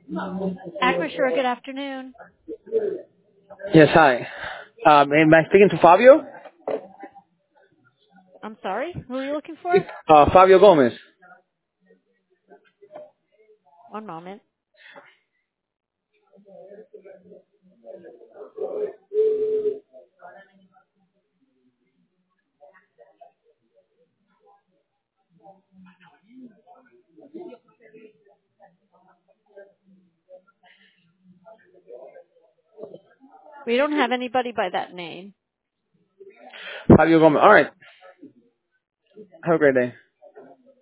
Acrisure, good afternoon. Yes, hi. Am I speaking to Fabio? I'm sorry, who are you looking for? It's Fabio Gomez. One moment. We don't have anybody by that name. Fabio Gomez. All right. Have a great day.